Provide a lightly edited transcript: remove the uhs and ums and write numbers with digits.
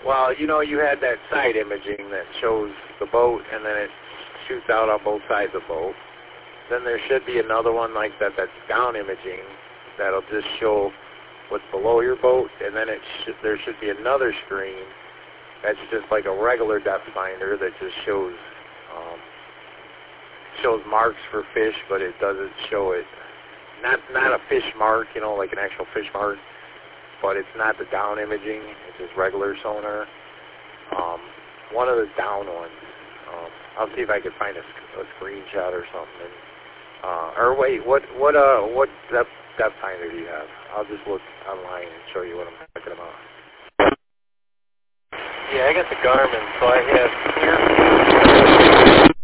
Well, you know, you had that side imaging that shows the boat, and then it shoots out on both sides of the boat. Then there should be another one like that that's down imaging that'll just show what's below your boat, and then there should be another screen that's just like a regular depth finder that just shows marks for fish, but it doesn't show it. Not a fish mark, you know, like an actual fish mark, but it's not the down imaging. It's just regular sonar. One of the down ones. I'll see if I can find a screenshot or something. Or wait, what depth finder do you have? I'll just look online and show you what I'm talking about. Yeah, I got the Garmin, so I have clear.